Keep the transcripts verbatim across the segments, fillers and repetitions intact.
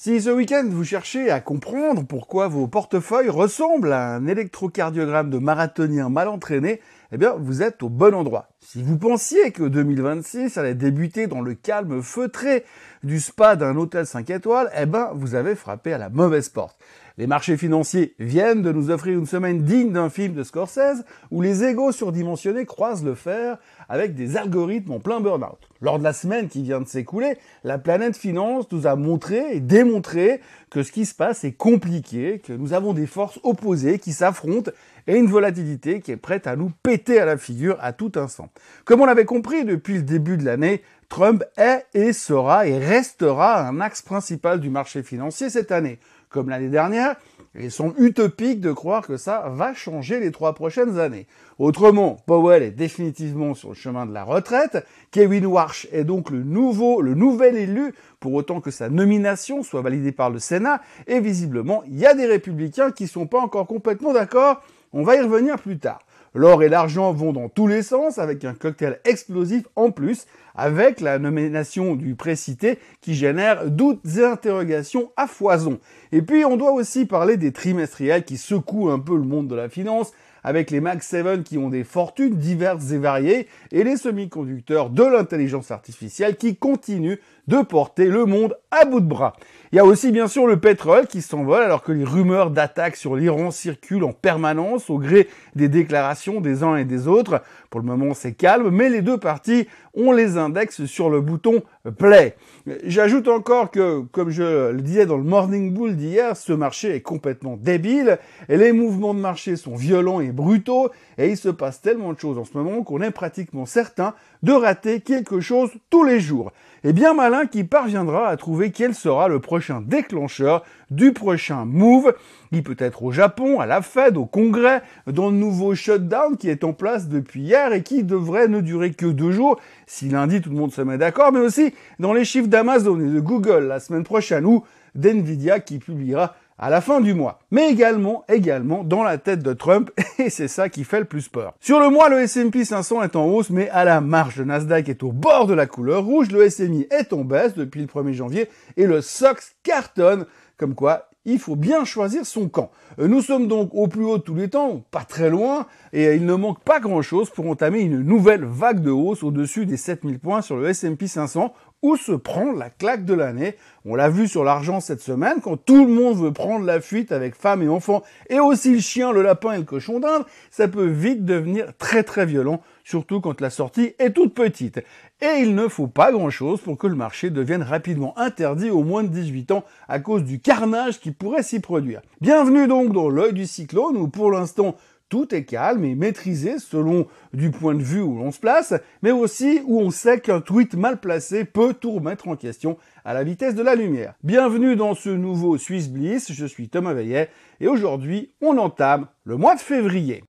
Si ce week-end vous cherchez à comprendre pourquoi vos portefeuilles ressemblent à un électrocardiogramme de marathonien mal entraîné, eh bien vous êtes au bon endroit. Si vous pensiez que deux mille vingt-six allait débuter dans le calme feutré du spa d'un hôtel cinq étoiles, eh ben vous avez frappé à la mauvaise porte. Les marchés financiers viennent de nous offrir une semaine digne d'un film de Scorsese où les égos surdimensionnés croisent le fer avec des algorithmes en plein burn-out. Lors de la semaine qui vient de s'écouler, la planète finance nous a montré et démontré que ce qui se passe est compliqué, que nous avons des forces opposées qui s'affrontent et une volatilité qui est prête à nous péter à la figure à tout instant. Comme on l'avait compris depuis le début de l'année, Trump est et sera et restera un axe principal du marché financier cette année. Comme l'année dernière, il semble utopique de croire que ça va changer les trois prochaines années. Autrement, Powell est définitivement sur le chemin de la retraite, Kevin Warsh est donc le nouveau, le nouvel élu, pour autant que sa nomination soit validée par le Sénat, et visiblement, il y a des républicains qui sont pas encore complètement d'accord, on va y revenir plus tard. L'or et l'argent vont dans tous les sens, avec un cocktail explosif en plus, avec la nomination du précité qui génère doutes et interrogations à foison. Et puis on doit aussi parler des trimestriels qui secouent un peu le monde de la finance, avec les Mag sept qui ont des fortunes diverses et variées, et les semi-conducteurs de l'intelligence artificielle qui continuent de porter le monde à bout de bras. Il y a aussi bien sûr le pétrole qui s'envole alors que les rumeurs d'attaques sur l'Iran circulent en permanence au gré des déclarations des uns et des autres. Pour le moment c'est calme, mais les deux parties ont les index sur le bouton play. J'ajoute encore que, comme je le disais dans le Morning Bull d'hier, ce marché est complètement débile, et les mouvements de marché sont violents et brutaux, et il se passe tellement de choses en ce moment qu'on est pratiquement certain de rater quelque chose tous les jours. Et bien malin qui parviendra à trouver quel sera le prochain déclencheur du prochain move. Il peut être au Japon, à la Fed, au Congrès, dans le nouveau shutdown qui est en place depuis hier et qui devrait ne durer que deux jours, si lundi tout le monde se met d'accord, mais aussi dans les chiffres d'Amazon et de Google la semaine prochaine ou d'Nvidia qui publiera à la fin du mois. Mais également, également dans la tête de Trump, et c'est ça qui fait le plus peur. Sur le mois, le S and P cinq cents est en hausse, mais à la marge. Le Nasdaq est au bord de la couleur rouge, le S M I est en baisse depuis le premier janvier, et le S O X cartonne, comme quoi il faut bien choisir son camp. Nous sommes donc au plus haut de tous les temps, pas très loin, et il ne manque pas grand-chose pour entamer une nouvelle vague de hausse au-dessus des sept mille points sur le S and P cinq cents, où se prend la claque de l'année. On l'a vu sur l'argent cette semaine, quand tout le monde veut prendre la fuite avec femmes et enfants, et aussi le chien, le lapin et le cochon d'Inde, ça peut vite devenir très très violent, surtout quand la sortie est toute petite. Et il ne faut pas grand-chose pour que le marché devienne rapidement interdit aux moins de dix-huit ans à cause du carnage qui pourrait s'y produire. Bienvenue donc dans l'œil du cyclone, où pour l'instant tout est calme et maîtrisé selon du point de vue où l'on se place, mais aussi où on sait qu'un tweet mal placé peut tout remettre en question à la vitesse de la lumière. Bienvenue dans ce nouveau Swiss Bliss, je suis Thomas Veillet, et aujourd'hui on entame le mois de février.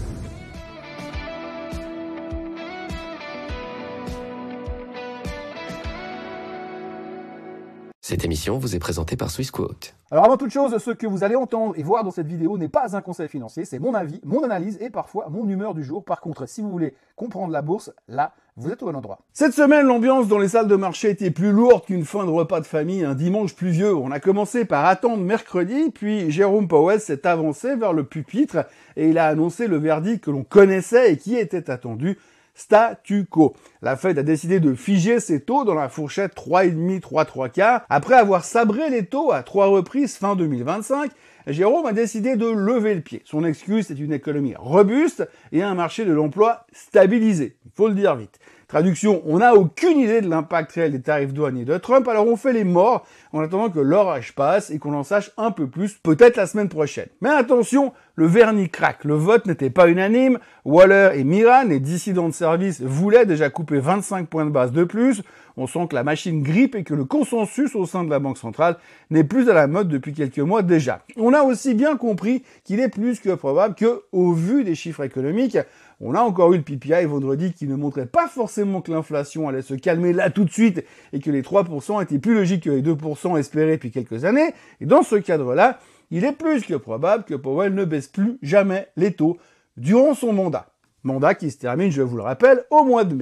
Cette émission vous est présentée par Swissquote. Alors avant toute chose, ce que vous allez entendre et voir dans cette vidéo n'est pas un conseil financier, c'est mon avis, mon analyse et parfois mon humeur du jour. Par contre, si vous voulez comprendre la bourse, là, vous êtes au bon endroit. Cette semaine, l'ambiance dans les salles de marché était plus lourde qu'une fin de repas de famille un dimanche pluvieux. On a commencé par attendre mercredi, puis Jérôme Powell s'est avancé vers le pupitre et il a annoncé le verdict que l'on connaissait et qui était attendu. Statu quo. La Fed a décidé de figer ses taux dans la fourchette trois virgule cinq trois trois quarts. Après avoir sabré les taux à trois reprises fin deux mille vingt-cinq, Jérôme a décidé de lever le pied. Son excuse, c'est une économie robuste et un marché de l'emploi stabilisé. Il faut le dire vite. Traduction, on n'a aucune idée de l'impact réel des tarifs douaniers de Trump, alors on fait les morts en attendant que l'orage passe et qu'on en sache un peu plus, peut-être la semaine prochaine. Mais attention, le vernis craque, le vote n'était pas unanime, Waller et Miran, les dissidents de service, voulaient déjà couper vingt-cinq points de base de plus, on sent que la machine grippe et que le consensus au sein de la Banque centrale n'est plus à la mode depuis quelques mois déjà. On a aussi bien compris qu'il est plus que probable que, au vu des chiffres économiques, on a encore eu le P P I vendredi qui ne montrait pas forcément que l'inflation allait se calmer là tout de suite et que les trois pour cent étaient plus logiques que les deux pour cent espérés depuis quelques années. Et dans ce cadre-là, il est plus que probable que Powell ne baisse plus jamais les taux durant son mandat. Mandat qui se termine, je vous le rappelle, au mois de mai.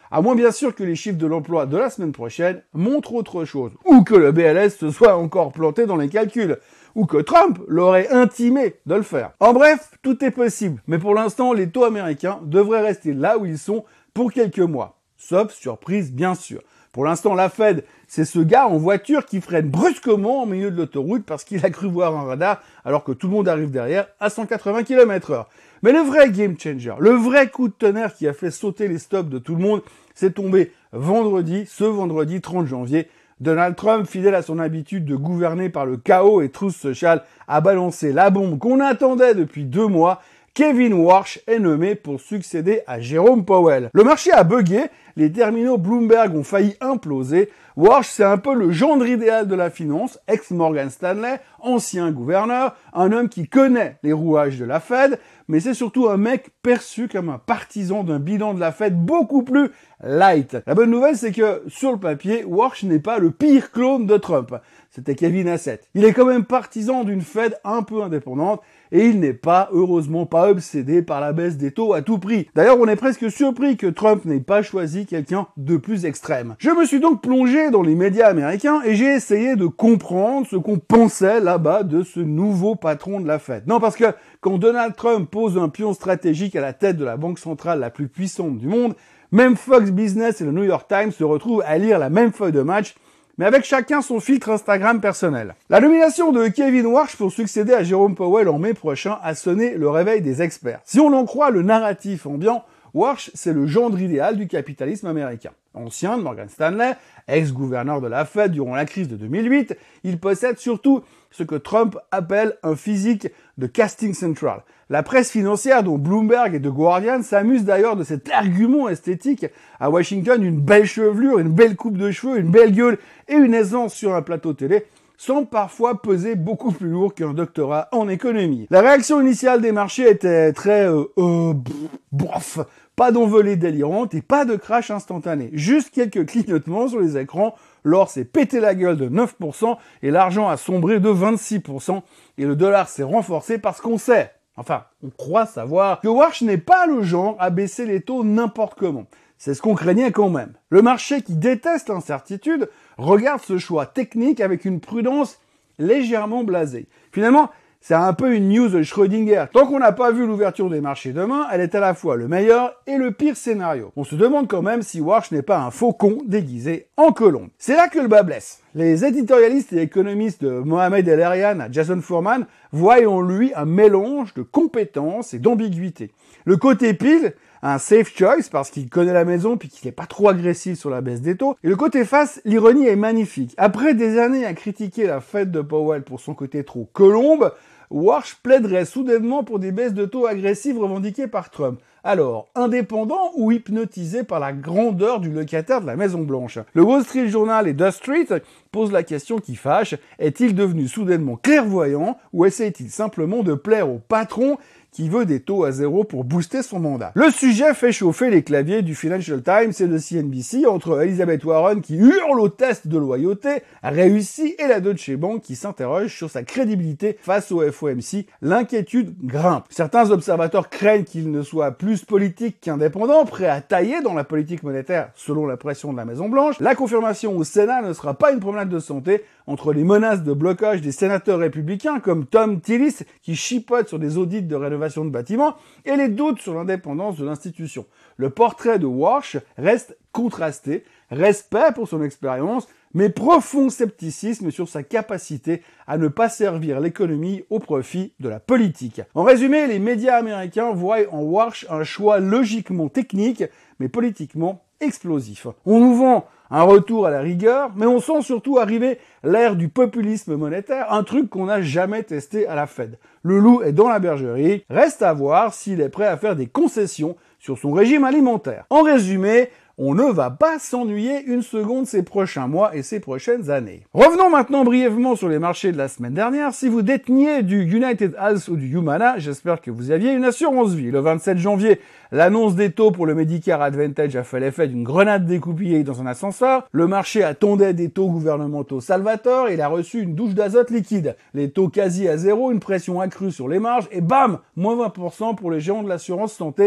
À moins bien sûr que les chiffres de l'emploi de la semaine prochaine montrent autre chose, ou que le B L S se soit encore planté dans les calculs, ou que Trump l'aurait intimé de le faire. En bref, tout est possible, mais pour l'instant, les taux américains devraient rester là où ils sont pour quelques mois. Sauf surprise, bien sûr. Pour l'instant, la Fed, c'est ce gars en voiture qui freine brusquement au milieu de l'autoroute parce qu'il a cru voir un radar alors que tout le monde arrive derrière à cent quatre-vingts kilomètres heure. Mais le vrai game changer, le vrai coup de tonnerre qui a fait sauter les stops de tout le monde, c'est tombé vendredi, ce vendredi trente janvier. Donald Trump, fidèle à son habitude de gouverner par le chaos et truth social, a balancé la bombe qu'on attendait depuis deux mois. Kevin Warsh est nommé pour succéder à Jerome Powell. Le marché a bugué, les terminaux Bloomberg ont failli imploser. Warsh, c'est un peu le gendre idéal de la finance, ex-Morgan Stanley, ancien gouverneur, un homme qui connaît les rouages de la Fed, mais c'est surtout un mec perçu comme un partisan d'un bilan de la Fed beaucoup plus light. La bonne nouvelle, c'est que, sur le papier, Warsh n'est pas le pire clone de Trump. C'était Kevin Hassett. Il est quand même partisan d'une Fed un peu indépendante, et il n'est pas, heureusement, pas obsédé par la baisse des taux à tout prix. D'ailleurs, on est presque surpris que Trump n'ait pas choisi quelqu'un de plus extrême. Je me suis donc plongé dans les médias américains et j'ai essayé de comprendre ce qu'on pensait là-bas de ce nouveau patron de la Fed. Non, parce que quand Donald Trump pose un pion stratégique à la tête de la banque centrale la plus puissante du monde, même Fox Business et le New York Times se retrouvent à lire la même feuille de match, mais avec chacun son filtre Instagram personnel. La nomination de Kevin Warsh pour succéder à Jerome Powell en mai prochain a sonné le réveil des experts. Si on en croit le narratif ambiant, Warsh, c'est le gendre idéal du capitalisme américain. Ancien de Morgan Stanley, ex-gouverneur de la Fed durant la crise de deux mille huit, il possède surtout ce que Trump appelle un physique de casting central. La presse financière, dont Bloomberg et The Guardian, s'amuse d'ailleurs de cet argument esthétique. À Washington, une belle chevelure, une belle coupe de cheveux, une belle gueule et une aisance sur un plateau télé semblent parfois peser beaucoup plus lourd qu'un doctorat en économie. La réaction initiale des marchés était très euh, euh, bof, pas d'envolée délirante et pas de crash instantané. Juste quelques clignotements sur les écrans. L'or s'est pété la gueule de neuf pour cent et l'argent a sombré de vingt-six pour cent et le dollar s'est renforcé parce qu'on sait, enfin, on croit savoir que Warsh n'est pas le genre à baisser les taux n'importe comment. C'est ce qu'on craignait quand même. Le marché qui déteste l'incertitude regarde ce choix technique avec une prudence légèrement blasée. Finalement, c'est un peu une news de Schrödinger. Tant qu'on n'a pas vu l'ouverture des marchés demain, elle est à la fois le meilleur et le pire scénario. On se demande quand même si Warsh n'est pas un faucon déguisé en colombe. C'est là que le bas blesse. Les éditorialistes et économistes de Mohamed El-Erian à Jason Furman voient en lui un mélange de compétences et d'ambiguïté. Le côté pile, un safe choice parce qu'il connaît la maison puis qu'il n'est pas trop agressif sur la baisse des taux. Et le côté face, l'ironie est magnifique. Après des années à critiquer la Fed de Powell pour son côté trop colombe, Warsh plaiderait soudainement pour des baisses de taux agressives revendiquées par Trump. Alors, indépendant ou hypnotisé par la grandeur du locataire de la Maison-Blanche? Le Wall Street Journal et The Street posent la question qui fâche. Est-il devenu soudainement clairvoyant ou essaie-t-il simplement de plaire au patron qui veut des taux à zéro pour booster son mandat? Le sujet fait chauffer les claviers du Financial Times et de C N B C entre Elizabeth Warren qui hurle au test de loyauté réussi et la Deutsche Bank qui s'interroge sur sa crédibilité face au F O M C. L'inquiétude grimpe. Certains observateurs craignent qu'il ne soit plus politique qu'indépendant, prêt à tailler dans la politique monétaire selon la pression de la Maison-Blanche. La confirmation au Sénat ne sera pas une promenade de santé entre les menaces de blocage des sénateurs républicains comme Tom Tillis qui chipote sur des audits de rénovation de bâtiments et les doutes sur l'indépendance de l'institution. Le portrait de Warsh reste contrasté, respect pour son expérience, mais profond scepticisme sur sa capacité à ne pas servir l'économie au profit de la politique. En résumé, les médias américains voient en Warsh un choix logiquement technique, mais politiquement explosif. On nous vend un retour à la rigueur, mais on sent surtout arriver l'ère du populisme monétaire, un truc qu'on n'a jamais testé à la Fed. Le loup est dans la bergerie, reste à voir s'il est prêt à faire des concessions sur son régime alimentaire. En résumé, on ne va pas s'ennuyer une seconde ces prochains mois et ces prochaines années. Revenons maintenant brièvement sur les marchés de la semaine dernière. Si vous déteniez du United Health ou du Humana, j'espère que vous aviez une assurance vie. Le vingt-sept janvier, l'annonce des taux pour le Medicare Advantage a fait l'effet d'une grenade découpillée dans un ascenseur. Le marché attendait des taux gouvernementaux salvateurs et il a reçu une douche d'azote liquide. Les taux quasi à zéro, une pression accrue sur les marges et bam, moins vingt pour cent pour les géants de l'assurance santé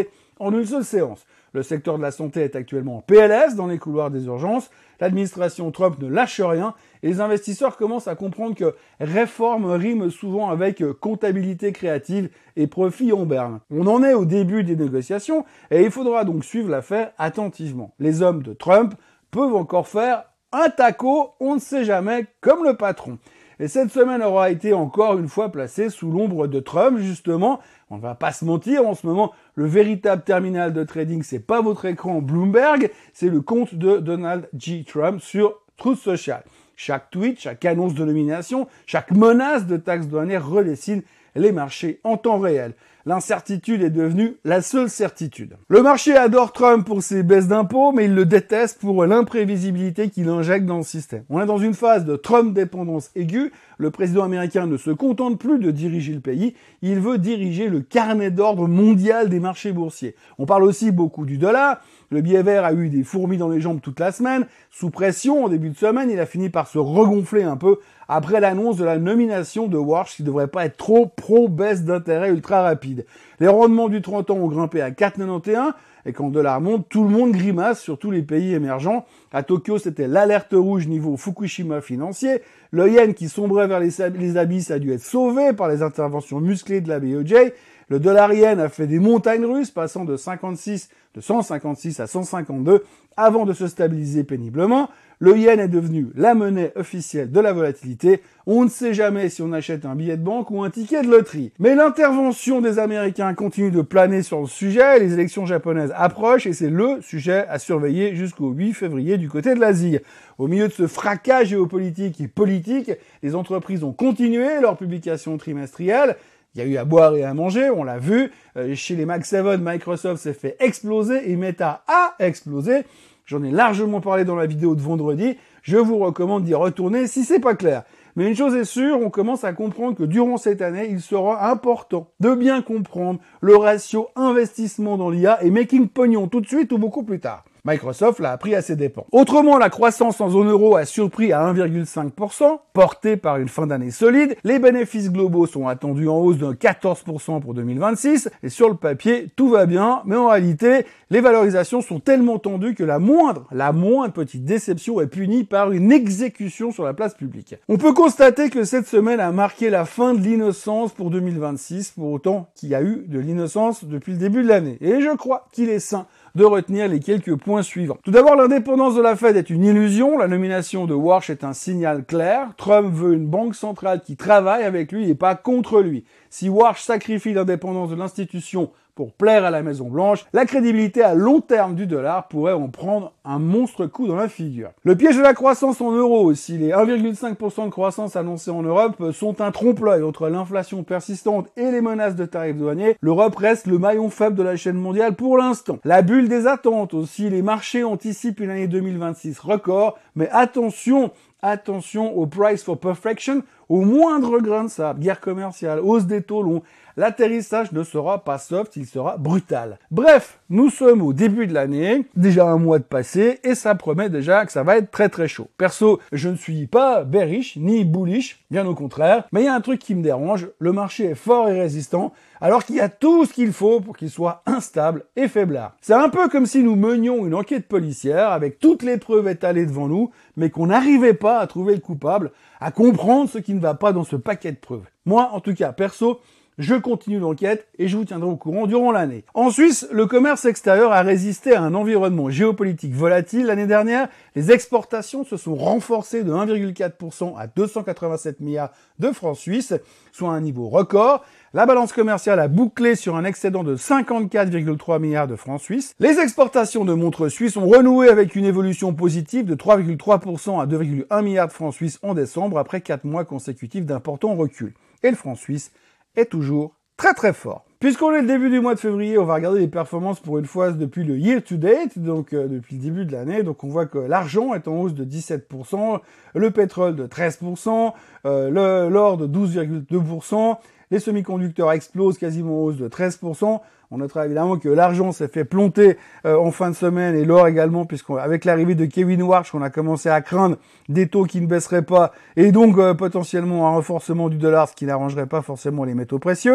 en une seule séance. Le secteur de la santé est actuellement en P L S dans les couloirs des urgences. L'administration Trump ne lâche rien et les investisseurs commencent à comprendre que réforme rime souvent avec comptabilité créative et profit en berne. On en est au début des négociations et il faudra donc suivre l'affaire attentivement. Les hommes de Trump peuvent encore faire un taco, on ne sait jamais, comme le patron. Et cette semaine aura été encore une fois placée sous l'ombre de Trump, justement. On ne va pas se mentir, en ce moment, le véritable terminal de trading, c'est pas votre écran Bloomberg, c'est le compte de Donald J. Trump sur Truth Social. Chaque tweet, chaque annonce de nomination, chaque menace de taxes douanières redessine les marchés en temps réel. L'incertitude est devenue la seule certitude. Le marché adore Trump pour ses baisses d'impôts, mais il le déteste pour l'imprévisibilité qu'il injecte dans le système. On est dans une phase de Trump-dépendance aiguë. Le président américain ne se contente plus de diriger le pays, il veut diriger le carnet d'ordre mondial des marchés boursiers. On parle aussi beaucoup du dollar. Le billet vert a eu des fourmis dans les jambes toute la semaine. Sous pression, en début de semaine, il a fini par se regonfler un peu après l'annonce de la nomination de Warsh qui devrait pas être trop pro-baisse d'intérêt ultra rapide. Les rendements du trente ans ont grimpé à quatre virgule quatre-vingt-onze et quand le dollar monte, tout le monde grimace sur tous les pays émergents. À Tokyo, c'était l'alerte rouge niveau Fukushima financier. Le yen qui sombrait vers les, les abysses a dû être sauvé par les interventions musclées de la B O J. Le dollar yen a fait des montagnes russes, passant de cinquante-six, de cent cinquante-six à cent cinquante-deux, avant de se stabiliser péniblement. Le yen est devenu la monnaie officielle de la volatilité. On ne sait jamais si on achète un billet de banque ou un ticket de loterie. Mais l'intervention des Américains continue de planer sur le sujet. Les élections japonaises approchent et c'est le sujet à surveiller jusqu'au huit février du côté de l'Asie. Au milieu de ce fracas géopolitique et politique, les entreprises ont continué leurs publications trimestrielles. Il y a eu à boire et à manger, on l'a vu. Euh, chez les Mag sept, Microsoft s'est fait exploser et Meta a explosé. J'en ai largement parlé dans la vidéo de vendredi. Je vous recommande d'y retourner si c'est pas clair. Mais une chose est sûre, on commence à comprendre que durant cette année, il sera important de bien comprendre le ratio investissement dans l'I A et making pognon tout de suite ou beaucoup plus tard. Microsoft l'a appris à ses dépens. Autrement, la croissance en zone euro a surpris à un virgule cinq pour cent, portée par une fin d'année solide. Les bénéfices globaux sont attendus en hausse de quatorze pour cent pour deux mille vingt-six. Et sur le papier, tout va bien, mais en réalité, les valorisations sont tellement tendues que la moindre, la moindre petite déception est punie par une exécution sur la place publique. On peut constater que cette semaine a marqué la fin de l'innocence pour deux mille vingt-six, pour autant qu'il y a eu de l'innocence depuis le début de l'année. Et je crois qu'il est sain de retenir les quelques points suivants. Tout d'abord, l'indépendance de la Fed est une illusion. La nomination de Warsh est un signal clair. Trump veut une banque centrale qui travaille avec lui et pas contre lui. Si Warsh sacrifie l'indépendance de l'institution pour plaire à la Maison-Blanche, la crédibilité à long terme du dollar pourrait en prendre un monstre coup dans la figure. Le piège de la croissance en euros aussi. Les un virgule cinq pour cent de croissance annoncés en Europe sont un trompe-l'œil. Entre l'inflation persistante et les menaces de tarifs douaniers, l'Europe reste le maillon faible de la chaîne mondiale pour l'instant. La bulle des attentes aussi. Les marchés anticipent une année deux mille vingt-six record, mais attention, attention au price for perfection, au moindre grain de sable, guerre commerciale, hausse des taux longs. L'atterrissage ne sera pas soft, il sera brutal. Bref, nous sommes au début de l'année, déjà un mois de passé, et ça promet déjà que ça va être très très chaud. Perso, je ne suis pas bearish, ni bullish, bien au contraire, mais il y a un truc qui me dérange, le marché est fort et résistant, alors qu'il y a tout ce qu'il faut pour qu'il soit instable et faiblard. C'est un peu comme si nous menions une enquête policière avec toutes les preuves étalées devant nous, mais qu'on n'arrivait pas à trouver le coupable, à comprendre ce qui ne va pas dans ce paquet de preuves. Moi, en tout cas, perso, je continue l'enquête et je vous tiendrai au courant durant l'année. En Suisse, le commerce extérieur a résisté à un environnement géopolitique volatile l'année dernière. Les exportations se sont renforcées de un virgule quatre pour cent à deux cent quatre-vingt-sept milliards de francs suisses, soit un niveau record. La balance commerciale a bouclé sur un excédent de cinquante-quatre virgule trois milliards de francs suisses. Les exportations de montres suisses ont renoué avec une évolution positive de trois virgule trois pour cent à deux virgule un milliards de francs suisses en décembre après quatre mois consécutifs d'importants reculs. Et le franc suisse est toujours très très fort. Puisqu'on est le début du mois de février, on va regarder les performances pour une fois depuis le year to date, donc euh, depuis le début de l'année. Donc on voit que l'argent est en hausse de dix-sept pour cent, le pétrole de treize pour cent, euh, le, l'or de douze virgule deux pour cent, les semi-conducteurs explosent quasiment en hausse de treize pour cent. On notera évidemment que l'argent s'est fait planter euh, en fin de semaine et l'or également, puisqu'avec l'arrivée de Kevin Warsh, on a commencé à craindre des taux qui ne baisseraient pas et donc euh, potentiellement un renforcement du dollar, ce qui n'arrangerait pas forcément les métaux précieux.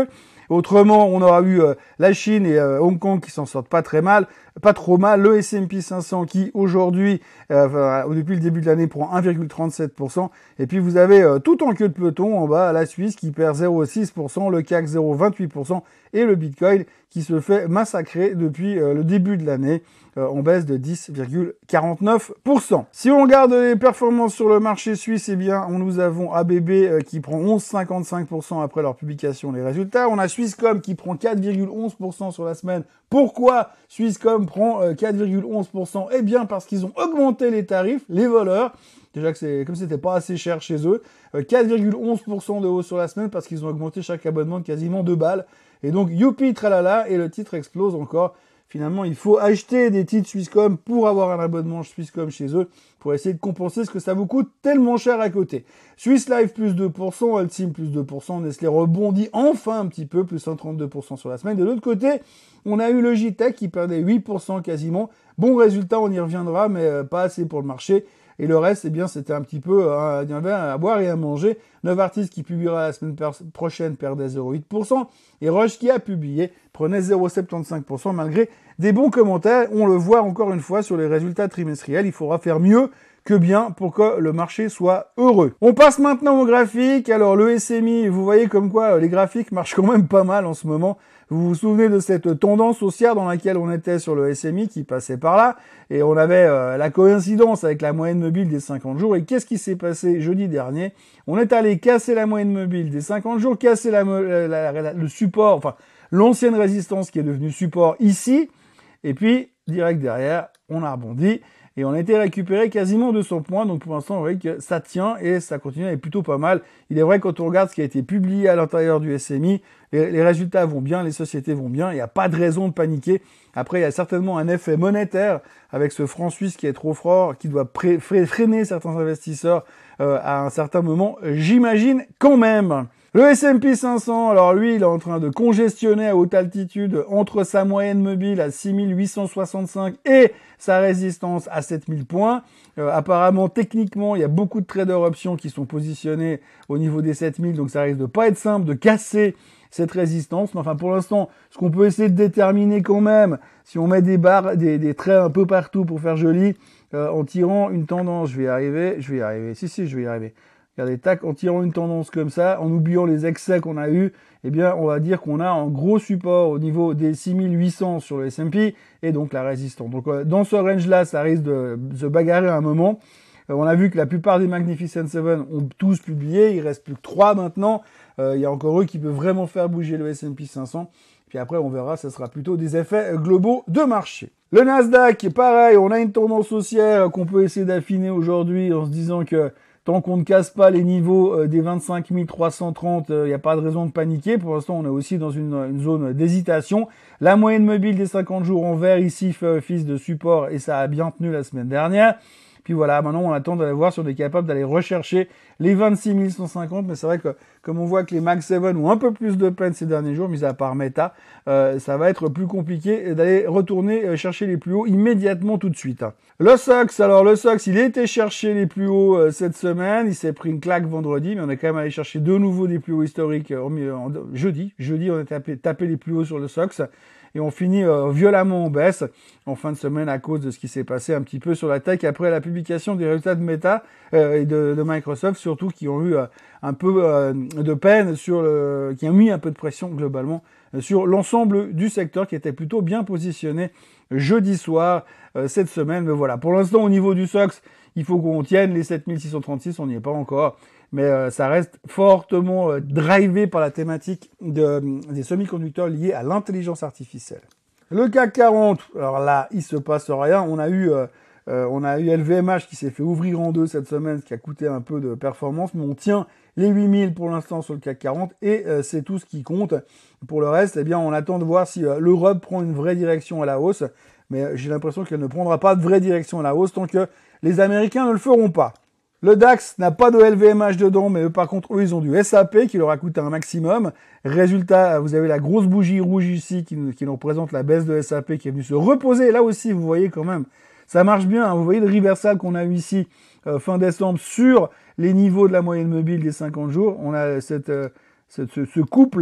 Autrement, on aura eu euh, la Chine et euh, Hong Kong qui s'en sortent pas très mal, pas trop mal. Le S and P cinq cents qui aujourd'hui, euh, enfin, depuis le début de l'année, prend un virgule trente-sept pour cent. Et puis vous avez euh, tout en queue de peloton en bas, la Suisse qui perd zéro virgule six pour cent, le C A C zéro virgule vingt-huit pour cent et le Bitcoin qui se fait massacrer depuis euh, le début de l'année euh, en baisse de dix virgule quarante-neuf pour cent. Si on regarde les performances sur le marché suisse, eh bien, on, nous avons A B B euh, qui prend onze virgule cinquante-cinq pour cent après leur publication des résultats. On a Swisscom qui prend quatre virgule onze pour cent sur la semaine. Pourquoi Swisscom prend euh, quatre virgule onze pour cent? Eh bien, parce qu'ils ont augmenté les tarifs, les voleurs. Déjà que c'est comme c'était pas assez cher chez eux, euh, quatre virgule onze pour cent de hausse sur la semaine parce qu'ils ont augmenté chaque abonnement de quasiment deux balles. Et donc, youpi, tralala, et le titre explose encore. Finalement, il faut acheter des titres Swisscom pour avoir un abonnement Swisscom chez eux, pour essayer de compenser ce que ça vous coûte tellement cher à côté. Swiss Life plus deux pour cent, Altim plus deux pour cent, Nestlé rebondit enfin un petit peu, plus un virgule trente-deux pour cent sur la semaine. De l'autre côté, on a eu le J-Tech qui perdait huit pour cent quasiment. Bon résultat, on y reviendra, mais euh, pas assez pour le marché. Et le reste, eh bien, c'était un petit peu euh, il y avait à boire et à manger. Novartis qui publiera la semaine prochaine perdait zéro virgule huit pour cent. Et Roche qui a publié prenait zéro virgule soixante-quinze pour cent malgré des bons commentaires. On le voit encore une fois sur les résultats trimestriels. Il faudra faire mieux que bien pour que le marché soit heureux. On passe maintenant au graphique. Alors le S M I, vous voyez comme quoi les graphiques marchent quand même pas mal en ce moment. Vous vous souvenez de cette tendance haussière dans laquelle on était sur le S M I qui passait par là, et on avait euh, la coïncidence avec la moyenne mobile des cinquante jours. Et qu'est-ce qui s'est passé jeudi dernier? On est allé casser la moyenne mobile des cinquante jours, casser la, la, la, la, le support, enfin l'ancienne résistance qui est devenue support ici, et puis direct derrière, on a rebondi. Et on a été récupéré quasiment deux cents points. Donc pour l'instant, vous voyez que ça tient et ça continue à être plutôt pas mal. Il est vrai, quand on regarde ce qui a été publié à l'intérieur du S M I, les, les résultats vont bien, les sociétés vont bien. Il n'y a pas de raison de paniquer. Après, il y a certainement un effet monétaire avec ce franc suisse qui est trop fort, qui doit pré- freiner certains investisseurs euh, à un certain moment, j'imagine quand même. Le S and P cinq cents, alors lui, il est en train de congestionner à haute altitude entre sa moyenne mobile à six mille huit cent soixante-cinq et sa résistance à sept mille points. Euh, apparemment, techniquement, il y a beaucoup de traders options qui sont positionnés au niveau des sept mille, donc ça risque de pas être simple de casser cette résistance. Mais enfin, pour l'instant, ce qu'on peut essayer de déterminer quand même, si on met des barres, des, des traits un peu partout pour faire joli, euh, en tirant une tendance, je vais y arriver, je vais y arriver, si, si, je vais y arriver. Regardez, tac, en tirant une tendance comme ça, en oubliant les excès qu'on a eu, eh bien, on va dire qu'on a un gros support au niveau des six mille huit cents sur le S and P et donc la résistance. Donc, euh, dans ce range-là, ça risque de, de se bagarrer à un moment. Euh, on a vu que la plupart des Magnificent Seven ont tous publié. Il reste plus que trois maintenant. Euh, il y a encore eux qui peuvent vraiment faire bouger le S and P cinq cents. Puis après, on verra, ça sera plutôt des effets globaux de marché. Le Nasdaq, pareil, on a une tendance haussière qu'on peut essayer d'affiner aujourd'hui en se disant que tant qu'on ne casse pas les niveaux euh, des vingt-cinq mille trois cent trente, il euh, n'y a pas de raison de paniquer. Pour l'instant, on est aussi dans une, une zone d'hésitation. La moyenne mobile des cinquante jours en vert ici fait office de support et ça a bien tenu la semaine dernière. Puis voilà, maintenant on attend d'aller voir si on est capable d'aller rechercher les vingt-six mille cent cinquante. Mais c'est vrai que comme on voit que les Mag sept ont un peu plus de peine ces derniers jours, mis à part Meta, euh, ça va être plus compliqué d'aller retourner chercher les plus hauts immédiatement tout de suite. Le S O X, alors le S O X, il a été chercher les plus hauts euh, cette semaine. Il s'est pris une claque vendredi, mais on est quand même allé chercher de nouveau des plus hauts historiques euh, en, en, jeudi. Jeudi, on a tapé, tapé les plus hauts sur le S O X. Et on finit euh, violemment en baisse en fin de semaine à cause de ce qui s'est passé un petit peu sur la tech après la publication des résultats de Meta euh, et de, de Microsoft, surtout qui ont eu euh, un peu euh, de peine sur le, qui ont mis un peu de pression globalement euh, sur l'ensemble du secteur qui était plutôt bien positionné jeudi soir euh, cette semaine. Mais voilà, pour l'instant au niveau du S O X, il faut qu'on tienne les sept mille six cent trente-six, on n'y est pas encore. Mais euh, ça reste fortement euh, drivé par la thématique de, des semi-conducteurs liés à l'intelligence artificielle. Le C A C quarante, alors là, il se passe rien. On a eu, euh, euh, on a eu L V M H qui s'est fait ouvrir en deux cette semaine, ce qui a coûté un peu de performance, mais on tient les huit mille pour l'instant sur le C A C quarante et euh, c'est tout ce qui compte. Pour le reste, eh bien, on attend de voir si euh, l'Europe prend une vraie direction à la hausse, mais euh, j'ai l'impression qu'elle ne prendra pas de vraie direction à la hausse tant que les Américains ne le feront pas. Le DAX n'a pas de L V M H dedans, mais eux, par contre, eux, ils ont du S A P qui leur a coûté un maximum. Résultat, vous avez la grosse bougie rouge ici qui, qui nous représente la baisse de S A P qui est venue se reposer. Là aussi, vous voyez quand même, ça marche bien. Hein. Vous voyez le reversal qu'on a eu ici euh, fin décembre sur les niveaux de la moyenne mobile des cinquante jours. On a cette, euh, cette ce, ce couple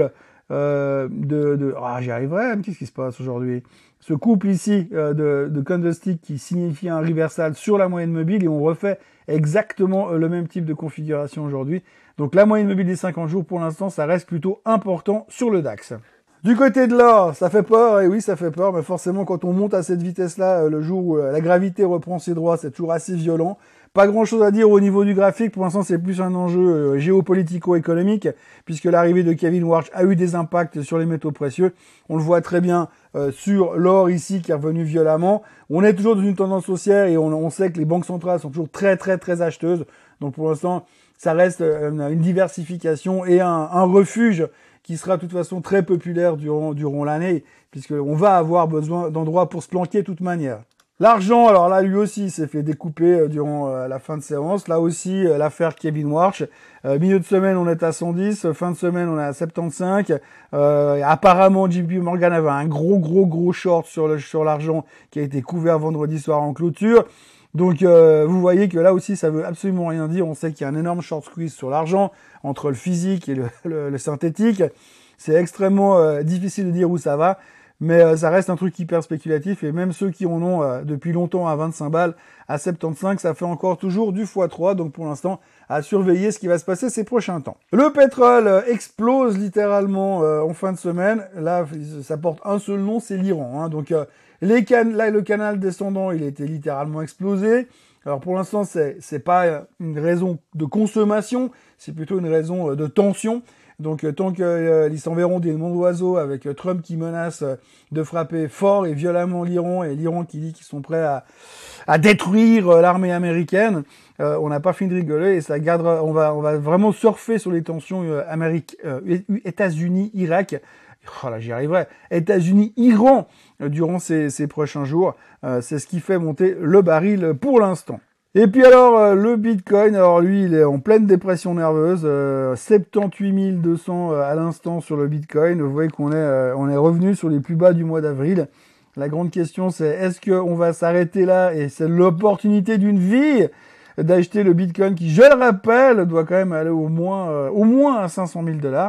euh, de... de... Ah, j'y arriverai, mais qu'est-ce qui se passe aujourd'hui? Ce couple ici euh, de, de candlestick qui signifie un reversal sur la moyenne mobile et on refait exactement euh, le même type de configuration aujourd'hui. Donc la moyenne mobile des cinquante jours, pour l'instant, ça reste plutôt important sur le DAX. Du côté de l'or, ça fait peur, et oui, ça fait peur, mais forcément, quand on monte à cette vitesse-là, euh, le jour où euh, la gravité reprend ses droits, c'est toujours assez violent. Pas grand-chose à dire au niveau du graphique, pour l'instant, c'est plus un enjeu euh, géopolitico-économique, puisque l'arrivée de Kevin Warsh a eu des impacts sur les métaux précieux. On le voit très bien euh, sur l'or ici, qui est revenu violemment. On est toujours dans une tendance haussière, et on, on sait que les banques centrales sont toujours très, très, très acheteuses. Donc, pour l'instant, ça reste euh, une diversification et un, un refuge qui sera de toute façon très populaire durant, durant l'année, puisqu'on va avoir besoin d'endroits pour se planquer de toute manière. L'argent, alors là, lui aussi, s'est fait découper durant euh, la fin de séance. Là aussi, euh, l'affaire Kevin Warsh. Euh, milieu de semaine, on est à cent dix. Fin de semaine, on est à soixante-quinze. Euh, apparemment, J P Morgan avait un gros, gros, gros short sur le sur l'argent qui a été couvert vendredi soir en clôture. Donc, euh, vous voyez que là aussi, ça veut absolument rien dire. On sait qu'il y a un énorme short squeeze sur l'argent entre le physique et le, le, le synthétique. C'est extrêmement euh, difficile de dire où ça va, mais euh, ça reste un truc hyper spéculatif. Et même ceux qui en ont euh, depuis longtemps à vingt-cinq balles, à soixante-quinze, ça fait encore toujours du fois trois. Donc, pour l'instant, à surveiller ce qui va se passer ces prochains temps. Le pétrole euh, explose littéralement euh, en fin de semaine. Là, ça porte un seul nom, c'est l'Iran. Hein. Donc, euh, Les can là, le canal descendant, il a été littéralement explosé. Alors pour l'instant, c'est c'est pas une raison de consommation, c'est plutôt une raison de tension. Donc euh, tant qu'ils euh, s'enverront des noms d'oiseaux avec euh, Trump qui menace euh, de frapper fort et violemment l'Iran et l'Iran qui dit qu'ils sont prêts à, à détruire euh, l'armée américaine, euh, on n'a pas fini de rigoler et ça gardera. On va on va vraiment surfer sur les tensions euh, Amérique, euh, États-Unis, Irak. Oh là, j'y arriverai. États-Unis, Iran, euh, durant ces, ces prochains jours. Euh, c'est ce qui fait monter le baril pour l'instant. Et puis alors, euh, le Bitcoin, alors lui, il est en pleine dépression nerveuse. Euh, soixante-dix-huit mille deux cents euh, à l'instant sur le Bitcoin. Vous voyez qu'on est, euh, on est revenu sur les plus bas du mois d'avril. La grande question, c'est est-ce qu'on va s'arrêter là? Et c'est l'opportunité d'une vie d'acheter le Bitcoin qui, je le rappelle, doit quand même aller au moins, euh, au moins à cinq cent mille dollars.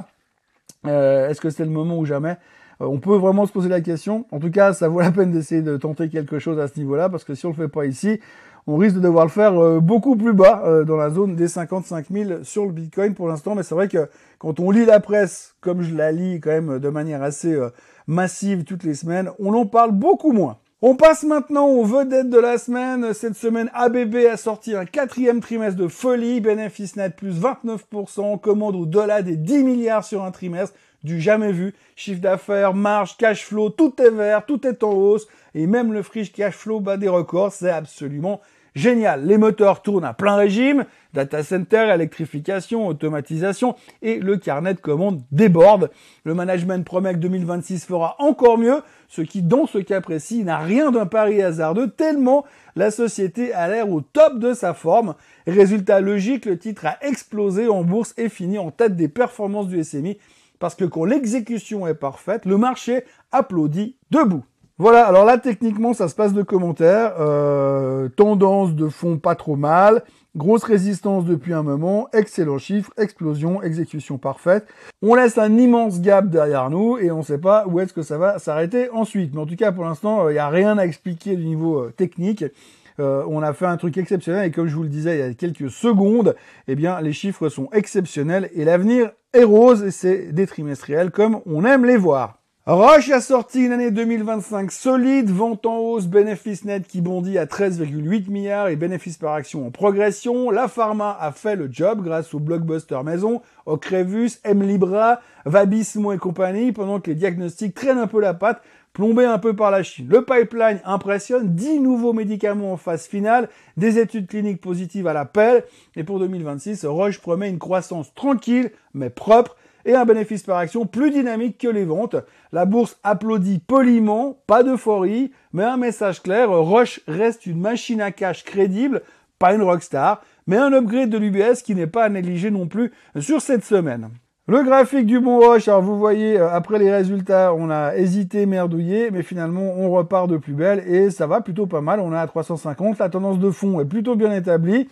Euh, est-ce que c'est le moment ou jamais? euh, On peut vraiment se poser la question. En tout cas, ça vaut la peine d'essayer de tenter quelque chose à ce niveau-là, parce que si on le fait pas ici, on risque de devoir le faire euh, beaucoup plus bas, euh, dans la zone des cinquante-cinq mille sur le Bitcoin pour l'instant. Mais c'est vrai que quand on lit la presse, comme je la lis quand même de manière assez euh, massive toutes les semaines, on en parle beaucoup moins. On passe maintenant aux vedettes de la semaine. Cette semaine, A B B a sorti un quatrième trimestre de folie. Bénéfice net plus vingt-neuf pour cent. Commande au-delà des dix milliards sur un trimestre. Du jamais vu. Chiffre d'affaires, marge, cash flow, tout est vert, tout est en hausse. Et même le free cash flow bat des records. C'est absolument génial. Les moteurs tournent à plein régime. Data center, électrification, automatisation. Et le carnet de commandes déborde. Le management promet que deux mille vingt-six fera encore mieux. Ce qui, dans ce cas précis, n'a rien d'un pari hasardeux, tellement la société a l'air au top de sa forme. Résultat logique, le titre a explosé en bourse et fini en tête des performances du S M I, parce que quand l'exécution est parfaite, le marché applaudit debout. Voilà, alors là, techniquement, ça se passe de commentaires. Euh, tendance de fond pas trop mal. Grosse résistance depuis un moment. Excellent chiffre. Explosion. Exécution parfaite. On laisse un immense gap derrière nous et on ne sait pas où est-ce que ça va s'arrêter ensuite. Mais en tout cas, pour l'instant, il n'y a rien à expliquer du niveau euh, technique. Euh, on a fait un truc exceptionnel et comme je vous le disais il y a quelques secondes, eh bien, les chiffres sont exceptionnels et l'avenir est rose et c'est des trimestriels comme on aime les voir. Roche a sorti une année deux mille vingt-cinq solide, vente en hausse, bénéfice net qui bondit à treize virgule huit milliards et bénéfice par action en progression. La pharma a fait le job grâce aux blockbusters maison, Ocrevus, Hemlibra, Vabysmo et compagnie, pendant que les diagnostics traînent un peu la patte, plombés un peu par la Chine. Le pipeline impressionne, dix nouveaux médicaments en phase finale, des études cliniques positives à l'appel, et pour deux mille vingt-six, Roche promet une croissance tranquille, mais propre, et un bénéfice par action plus dynamique que les ventes. La bourse applaudit poliment, pas d'euphorie, mais un message clair, Roche reste une machine à cash crédible, pas une rockstar, mais un upgrade de l'U B S qui n'est pas à négliger non plus sur cette semaine. Le graphique du bon Roche, alors vous voyez, après les résultats, on a hésité, merdouillé, mais finalement on repart de plus belle et ça va plutôt pas mal, on est à trois cent cinquante, la tendance de fond est plutôt bien établie.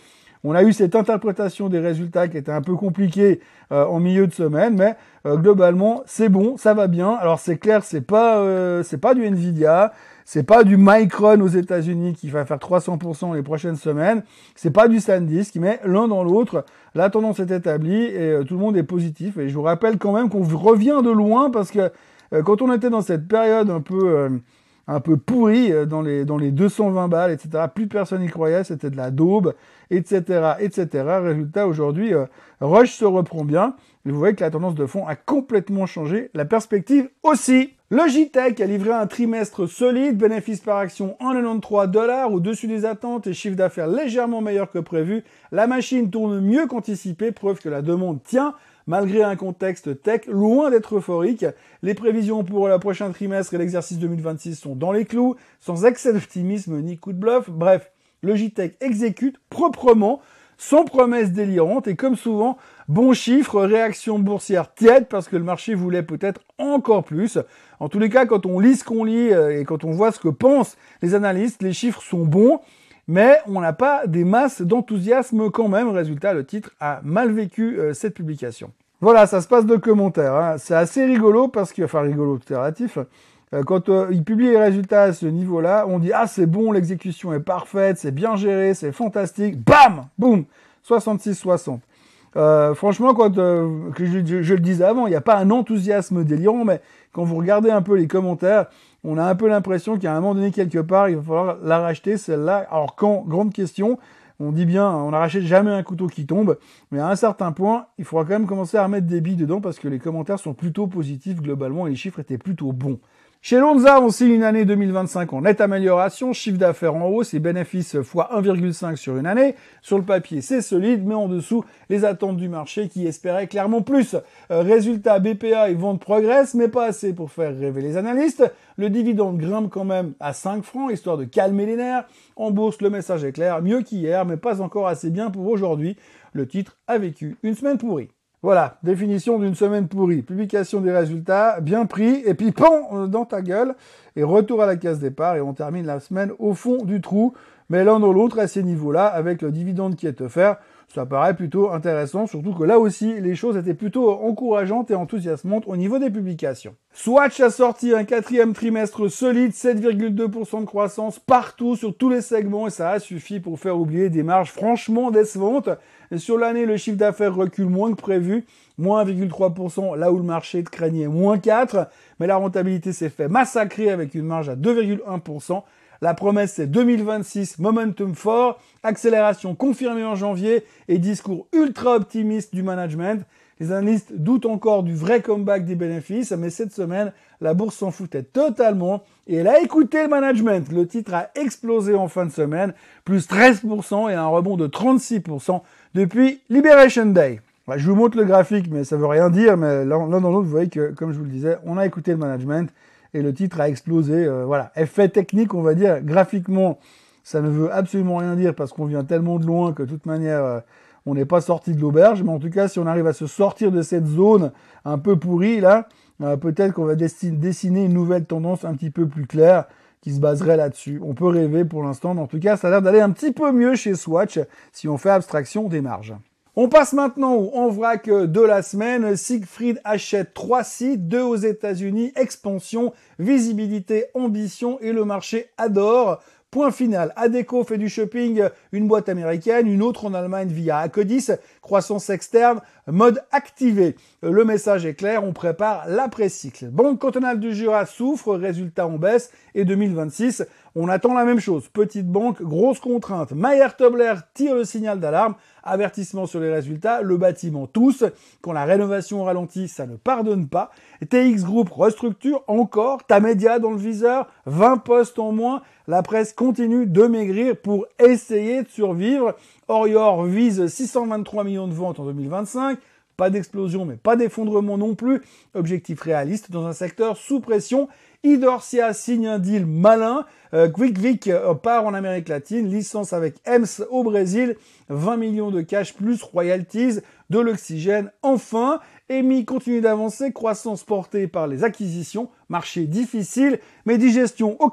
On a eu cette interprétation des résultats qui était un peu compliquée euh, en milieu de semaine, mais euh, globalement, c'est bon, ça va bien. Alors c'est clair, c'est pas euh, c'est pas du Nvidia, c'est pas du Micron aux États-Unis qui va faire trois cents pour cent les prochaines semaines, c'est pas du SanDisk, mais l'un dans l'autre, la tendance est établie et euh, tout le monde est positif. Et je vous rappelle quand même qu'on revient de loin parce que euh, quand on était dans cette période un peu euh, un peu pourri dans les dans les deux cent vingt balles, et cetera. Plus personne n'y croyait, c'était de la daube, et cetera, et cetera. Résultat, aujourd'hui, euh, Rush se reprend bien. Et vous voyez que la tendance de fond a complètement changé, la perspective aussi. Logitech a livré un trimestre solide, bénéfice par action en quatre-vingt-treize dollars, au-dessus des attentes et chiffre d'affaires légèrement meilleur que prévu. La machine tourne mieux qu'anticipé, preuve que la demande tient. Malgré un contexte tech loin d'être euphorique, les prévisions pour le prochain trimestre et l'exercice deux mille vingt-six sont dans les clous, sans excès d'optimisme ni coup de bluff. Bref, Logitech exécute proprement, sans promesses délirantes et comme souvent, bon chiffre, réaction boursière tiède parce que le marché voulait peut-être encore plus. En tous les cas, quand on lit ce qu'on lit et quand on voit ce que pensent les analystes, les chiffres sont bons. Mais on n'a pas des masses d'enthousiasme quand même. Résultat, le titre a mal vécu euh, cette publication. Voilà, ça se passe de commentaires. Hein. C'est assez rigolo parce que, enfin rigolo, tout est relatif. Euh, quand euh, ils publient les résultats à ce niveau-là, on dit ah c'est bon, l'exécution est parfaite, c'est bien géré, c'est fantastique. Bam, boum, soixante-six soixante. Euh, franchement, quand euh, que je, je, je le disais avant, il n'y a pas un enthousiasme délirant, mais quand vous regardez un peu les commentaires, on a un peu l'impression qu'à un moment donné, quelque part, il va falloir la racheter, celle-là. Alors quand, grande question, on dit bien, on n'arrachète jamais un couteau qui tombe, mais à un certain point, il faudra quand même commencer à remettre des billes dedans parce que les commentaires sont plutôt positifs globalement et les chiffres étaient plutôt bons. Chez Lonza, on signe une année deux mille vingt-cinq en nette amélioration, chiffre d'affaires en hausse et bénéfices fois un virgule cinq sur une année. Sur le papier, c'est solide, mais en dessous, les attentes du marché qui espéraient clairement plus. Euh, résultat, B P A et vente progressent, mais pas assez pour faire rêver les analystes. Le dividende grimpe quand même à cinq francs, histoire de calmer les nerfs. En bourse, le message est clair, mieux qu'hier, mais pas encore assez bien pour aujourd'hui. Le titre a vécu une semaine pourrie. Voilà, définition d'une semaine pourrie. Publication des résultats, bien pris, et puis pan dans ta gueule, et retour à la case départ, et on termine la semaine au fond du trou. Mais l'un dans l'autre, à ces niveaux-là, avec le dividende qui est offert, ça paraît plutôt intéressant, surtout que là aussi, les choses étaient plutôt encourageantes et enthousiasmantes au niveau des publications. Swatch a sorti un quatrième trimestre solide, sept virgule deux pour cent de croissance partout, sur tous les segments, et ça a suffi pour faire oublier des marges franchement décevantes. Et sur l'année, le chiffre d'affaires recule moins que prévu, moins un virgule trois pour cent, là où le marché craignait moins quatre, mais la rentabilité s'est fait massacrer avec une marge à deux virgule un pour cent. La promesse, c'est deux mille vingt-six, momentum fort, accélération confirmée en janvier et discours ultra optimiste du management. Les analystes doutent encore du vrai comeback des bénéfices, mais cette semaine, la bourse s'en foutait totalement et elle a écouté le management. Le titre a explosé en fin de semaine, plus treize pour cent et un rebond de trente-six pour cent depuis Liberation Day. Ouais, je vous montre le graphique, mais ça veut rien dire, mais l'un dans l'autre, vous voyez que, comme je vous le disais, on a écouté le management et le titre a explosé. Euh, voilà, effet technique, on va dire, graphiquement, ça ne veut absolument rien dire parce qu'on vient tellement de loin que de toute manière, euh, on n'est pas sorti de l'auberge. Mais en tout cas, si on arrive à se sortir de cette zone un peu pourrie, là, euh, peut-être qu'on va dessiner, dessiner une nouvelle tendance un petit peu plus claire qui se baserait là-dessus. On peut rêver pour l'instant, mais en tout cas, ça a l'air d'aller un petit peu mieux chez Swatch si on fait abstraction des marges. On passe maintenant au en vrac de la semaine. Siegfried achète trois sites, deux aux États-Unis, expansion, visibilité, ambition et le marché adore. Point final, Adecco fait du shopping, une boîte américaine, une autre en Allemagne via Acodis, croissance externe, mode activé. Le message est clair, on prépare l'après-cycle. Banque cantonale du Jura souffre, résultat en baisse, et deux mille vingt-six, on attend la même chose. Petite banque, grosse contrainte. Mayer-Tobler tire le signal d'alarme, avertissement sur les résultats, le bâtiment tous. Quand la rénovation ralentit, ça ne pardonne pas. T X Group restructure encore, Tamedia dans le viseur, vingt postes en moins. La presse continue de maigrir pour essayer de survivre. Orior vise six cent vingt-trois millions de ventes en deux mille vingt-cinq. Pas d'explosion, mais pas d'effondrement non plus. Objectif réaliste dans un secteur sous pression. Idorsia signe un deal malin. Euh, QuickVic euh, part en Amérique latine. Licence avec E M S au Brésil. vingt millions de cash plus royalties. De l'oxygène enfin. E M I continue d'avancer. Croissance portée par les acquisitions. Marché difficile, mais digestion ok.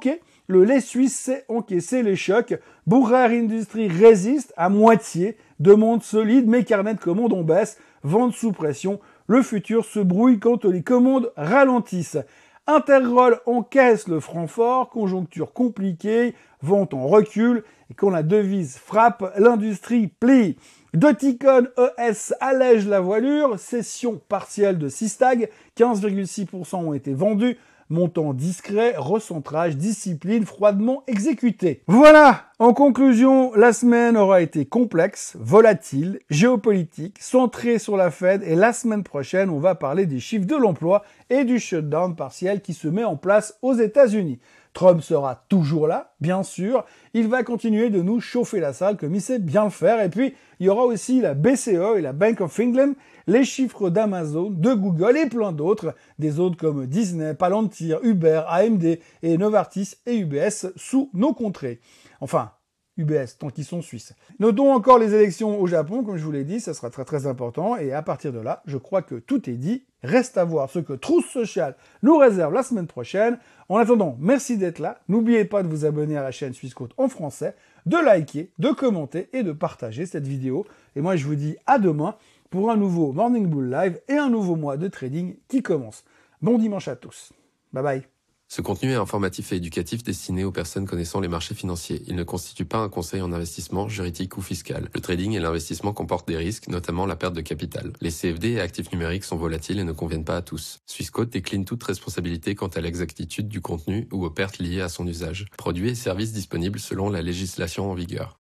Le lait suisse sait encaisser les chocs. Bourrère Industries résiste à moitié. Demande solide, mais carnet de commandes on baisse. Vente sous pression. Le futur se brouille quand les commandes ralentissent. Interroll encaisse le franc fort. Conjoncture compliquée. Vente en recul. Et quand la devise frappe, l'industrie plie. Doticon E S allège la voilure. Cession partielle de Sistag. quinze virgule six pour cent ont été vendus. Montant discret, recentrage, discipline froidement exécuté. Voilà. En conclusion, la semaine aura été complexe, volatile, géopolitique, centrée sur la Fed et la semaine prochaine, on va parler des chiffres de l'emploi et du shutdown partiel qui se met en place aux États-Unis. Trump sera toujours là, bien sûr. Il va continuer de nous chauffer la salle comme il sait bien le faire. Et puis, il y aura aussi la B C E et la Bank of England, les chiffres d'Amazon, de Google et plein d'autres, des autres comme Disney, Palantir, Uber, A M D et Novartis et U B S sous nos contrées. Enfin, U B S, tant qu'ils sont suisses. Notons encore les élections au Japon, comme je vous l'ai dit, ça sera très très important. Et à partir de là, je crois que tout est dit. Reste à voir ce que Truth Social nous réserve la semaine prochaine. En attendant, merci d'être là. N'oubliez pas de vous abonner à la chaîne Swissquote en français, de liker, de commenter et de partager cette vidéo. Et moi, je vous dis à demain pour un nouveau Morning Bull Live et un nouveau mois de trading qui commence. Bon dimanche à tous. Bye bye. Ce contenu est informatif et éducatif destiné aux personnes connaissant les marchés financiers. Il ne constitue pas un conseil en investissement, juridique ou fiscal. Le trading et l'investissement comportent des risques, notamment la perte de capital. Les C F D et actifs numériques sont volatiles et ne conviennent pas à tous. Swissquote décline toute responsabilité quant à l'exactitude du contenu ou aux pertes liées à son usage. Produits et services disponibles selon la législation en vigueur.